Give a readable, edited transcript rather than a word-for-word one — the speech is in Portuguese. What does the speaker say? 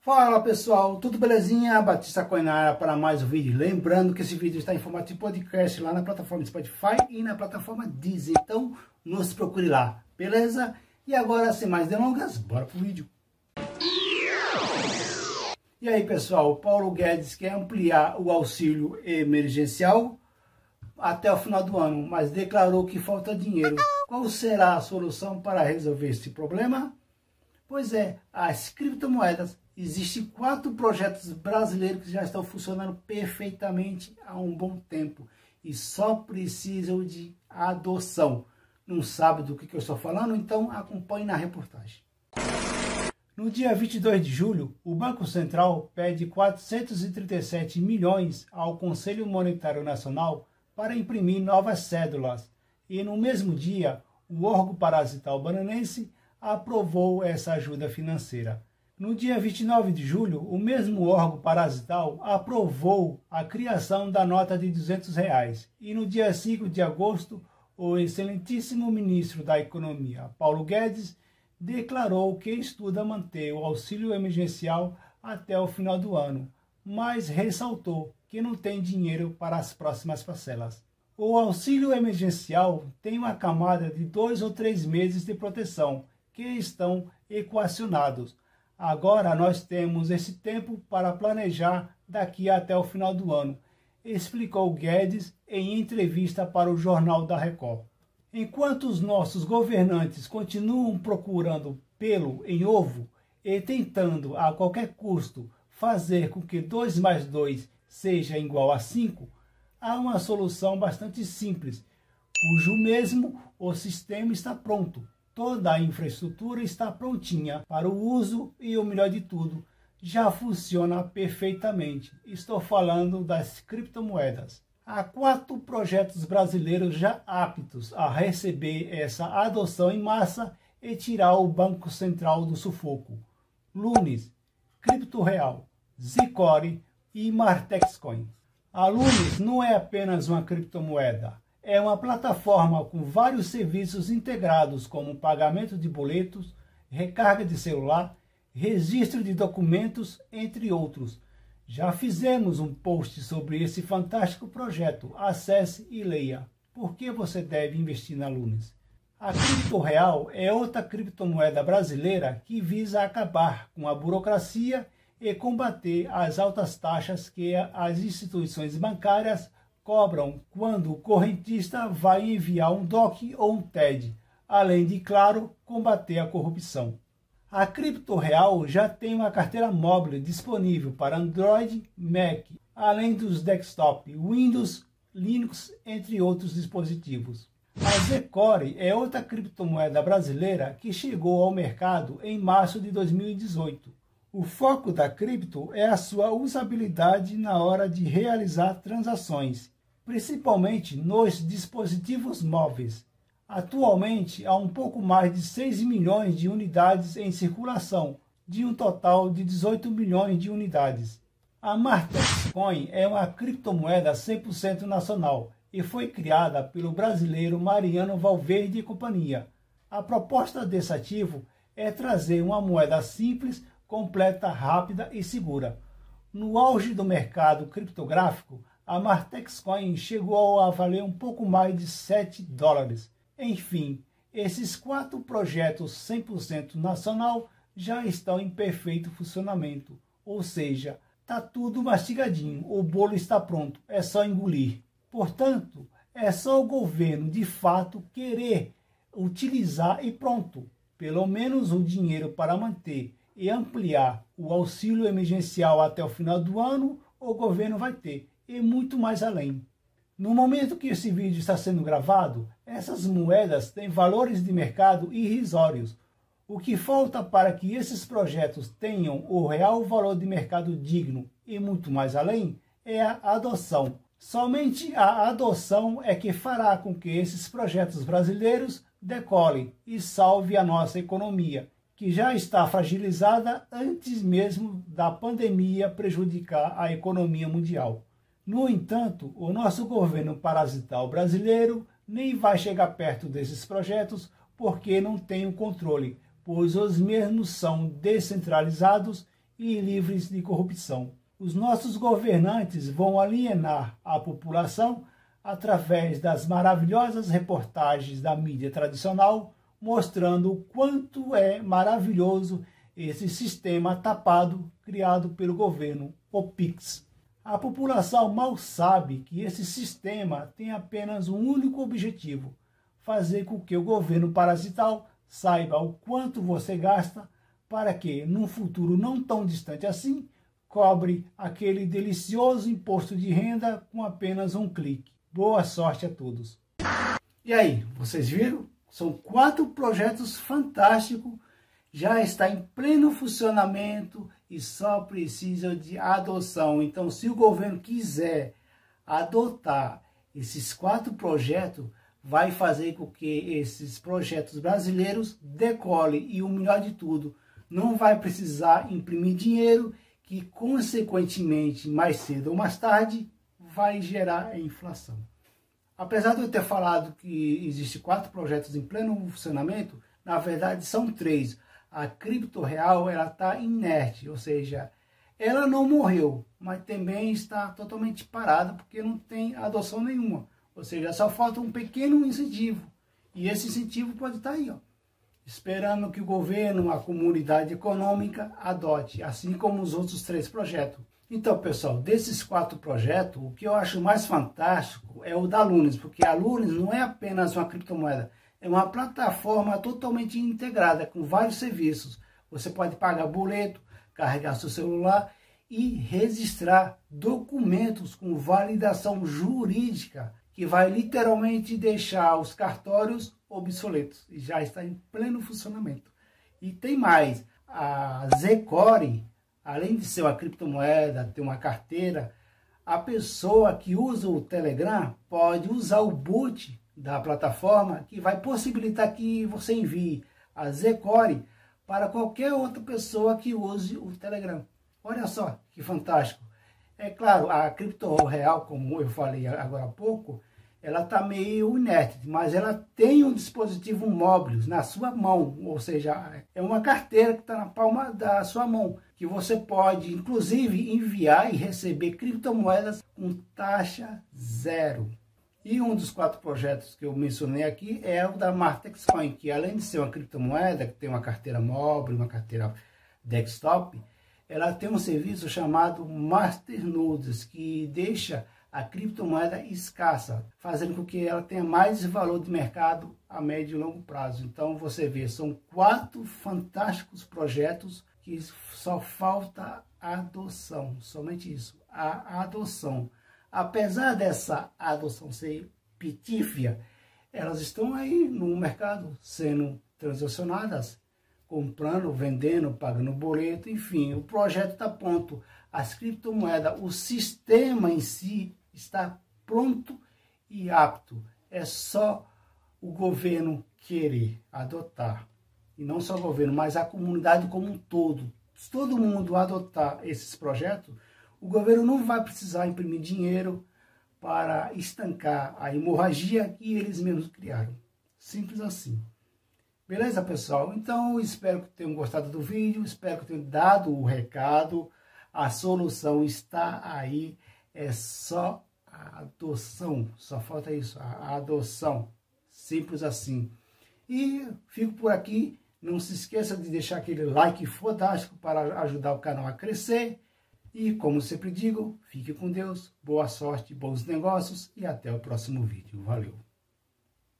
Fala pessoal, tudo belezinha? Batista Coinara para mais um vídeo. Lembrando que esse vídeo está em formato de podcast lá na plataforma Spotify e na plataforma Deezer. Então, nos procure lá, beleza? E agora, sem mais delongas, bora pro vídeo. E aí pessoal, o Paulo Guedes quer ampliar o auxílio emergencial até o final do ano, mas declarou que falta dinheiro. Qual será a solução para resolver esse problema? Pois é, as criptomoedas. Existem 4 projetos brasileiros que já estão funcionando perfeitamente há um bom tempo e só precisam de adoção. Não sabe do que eu estou falando? Então acompanhe na reportagem. No dia 22 de julho, o Banco Central pede 437 milhões ao Conselho Monetário Nacional para imprimir novas cédulas. E no mesmo dia, o órgão parasital bananense aprovou essa ajuda financeira. No dia 29 de julho, o mesmo órgão parasital aprovou a criação da nota de R$200. E no dia 5 de agosto, o excelentíssimo ministro da Economia, Paulo Guedes, declarou que estuda manter o auxílio emergencial até o final do ano, mas ressaltou que não tem dinheiro para as próximas parcelas. O auxílio emergencial tem uma camada de 2 ou 3 meses de proteção, que estão equacionados. Agora nós temos esse tempo para planejar daqui até o final do ano, explicou Guedes em entrevista para o Jornal da Record. Enquanto os nossos governantes continuam procurando pelo em ovo e tentando a qualquer custo fazer com que 2 mais 2 seja igual a 5, há uma solução bastante simples, cujo mesmo o sistema está pronto. Toda a infraestrutura está prontinha para o uso e, o melhor de tudo, já funciona perfeitamente. Estou falando das criptomoedas. Há 4 projetos brasileiros já aptos a receber essa adoção em massa e tirar o Banco Central do sufoco: Lunis, Cripto Real, Zcore e Martexcoin. A Lunis não é apenas uma criptomoeda. É uma plataforma com vários serviços integrados, como pagamento de boletos, recarga de celular, registro de documentos, entre outros. Já fizemos um post sobre esse fantástico projeto. Acesse e leia. Por que você deve investir na Lunis? A Cripto Real é outra criptomoeda brasileira que visa acabar com a burocracia e combater as altas taxas que as instituições bancárias cobram quando o correntista vai enviar um DOC ou um TED, além de, claro, combater a corrupção. A Cripto Real já tem uma carteira móvel disponível para Android, Mac, além dos desktop, Windows, Linux, entre outros dispositivos. A Zcore é outra criptomoeda brasileira que chegou ao mercado em março de 2018. O foco da cripto é a sua usabilidade na hora de realizar transações, principalmente nos dispositivos móveis. Atualmente, há um pouco mais de 6 milhões de unidades em circulação, de um total de 18 milhões de unidades. A Martexcoin é uma criptomoeda 100% nacional e foi criada pelo brasileiro Mariano Valverde e companhia. A proposta desse ativo é trazer uma moeda simples, completa, rápida e segura. No auge do mercado criptográfico, a Martexcoin chegou a valer um pouco mais de $7. Enfim, esses 4 projetos 100% nacional já estão em perfeito funcionamento. Ou seja, está tudo mastigadinho, o bolo está pronto, é só engolir. Portanto, é só o governo de fato querer utilizar e pronto. Pelo menos o dinheiro para manter e ampliar o auxílio emergencial até o final do ano, o governo vai ter. E muito mais além. No momento que esse vídeo está sendo gravado, essas moedas têm valores de mercado irrisórios. O que falta para que esses projetos tenham o real valor de mercado digno e muito mais além é a adoção. Somente a adoção é que fará com que esses projetos brasileiros decolem e salve a nossa economia, que já está fragilizada antes mesmo da pandemia prejudicar a economia mundial. No entanto, o nosso governo parasital brasileiro nem vai chegar perto desses projetos porque não tem o controle, pois os mesmos são descentralizados e livres de corrupção. Os nossos governantes vão alienar a população através das maravilhosas reportagens da mídia tradicional, mostrando o quanto é maravilhoso esse sistema tapado criado pelo governo, o PIX. A população mal sabe que esse sistema tem apenas um único objetivo: fazer com que o governo parasital saiba o quanto você gasta para que, num futuro não tão distante assim, cobre aquele delicioso imposto de renda com apenas um clique. Boa sorte a todos. E aí, vocês viram? São 4 projetos fantásticos, já está em pleno funcionamento e só precisa de adoção. Então, se o governo quiser adotar esses 4 projetos, vai fazer com que esses projetos brasileiros decolem e, o melhor de tudo, não vai precisar imprimir dinheiro, que consequentemente, mais cedo ou mais tarde, vai gerar a inflação. Apesar de eu ter falado que existem 4 projetos em pleno funcionamento, na verdade são 3. A cripto real está inerte, ou seja, ela não morreu, mas também está totalmente parada porque não tem adoção nenhuma. Ou seja, só falta um pequeno incentivo. E esse incentivo pode estar aí, ó, esperando que o governo, a comunidade econômica adote, assim como os outros 3 projetos. Então, pessoal, desses 4 projetos, o que eu acho mais fantástico é o da Lunis, porque a Lunis não é apenas uma criptomoeda, é uma plataforma totalmente integrada com vários serviços. Você pode pagar boleto, carregar seu celular e registrar documentos com validação jurídica, que vai literalmente deixar os cartórios obsoletos, e já está em pleno funcionamento. E tem mais, a Zcore, além de ser uma criptomoeda, ter uma carteira, a pessoa que usa o Telegram pode usar o boot da plataforma, que vai possibilitar que você envie a Zcore para qualquer outra pessoa que use o Telegram. Olha só que fantástico. É claro, a cripto real, como eu falei agora há pouco, ela está meio inerte, mas ela tem um dispositivo móvel na sua mão, ou seja, é uma carteira que está na palma da sua mão, que você pode, inclusive, enviar e receber criptomoedas com taxa zero. E um dos 4 projetos que eu mencionei aqui é o da Martex Coin, que além de ser uma criptomoeda, que tem uma carteira móvel, uma carteira desktop, ela tem um serviço chamado Masternodes, que deixa a criptomoeda escassa, fazendo com que ela tenha mais valor de mercado a médio e longo prazo. Então você vê, são 4 fantásticos projetos que só falta a adoção, somente isso, a adoção. Apesar dessa adoção ser pitífia, elas estão aí no mercado sendo transacionadas, comprando, vendendo, pagando boleto, enfim, o projeto está pronto. As criptomoedas, o sistema em si está pronto e apto. É só o governo querer adotar. E não só o governo, mas a comunidade como um todo. Se todo mundo adotar esses projetos, o governo não vai precisar imprimir dinheiro para estancar a hemorragia que eles mesmos criaram. Simples assim. Beleza, pessoal? Então, espero que tenham gostado do vídeo, espero que tenham dado o recado. A solução está aí, é só a adoção, só falta isso, a adoção. Simples assim. E fico por aqui. Não se esqueça de deixar aquele like fantástico para ajudar o canal a crescer. E, como sempre digo, fique com Deus, boa sorte, bons negócios e até o próximo vídeo. Valeu!